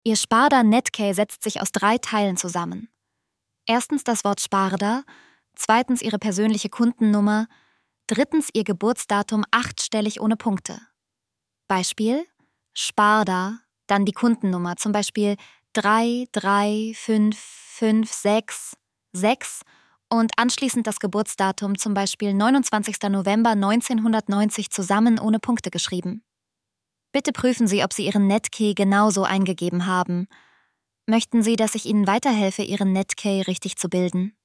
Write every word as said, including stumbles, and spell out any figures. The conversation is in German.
Ihr Sparda-Nettkey setzt sich aus drei Teilen zusammen. Erstens das Wort Sparda, zweitens Ihre persönliche Kundennummer, drittens Ihr Geburtsdatum achtstellig ohne Punkte. Beispiel: Sparda, dann die Kundennummer, zum Beispiel drei drei fünf fünf sechs sechs und anschließend das Geburtsdatum, zum Beispiel neunundzwanzigster November neunzehnhundertneunzig, zusammen ohne Punkte geschrieben. Bitte prüfen Sie, ob Sie Ihren Nettkey genauso eingegeben haben. Möchten Sie, dass ich Ihnen weiterhelfe, Ihren Nettkey richtig zu bilden?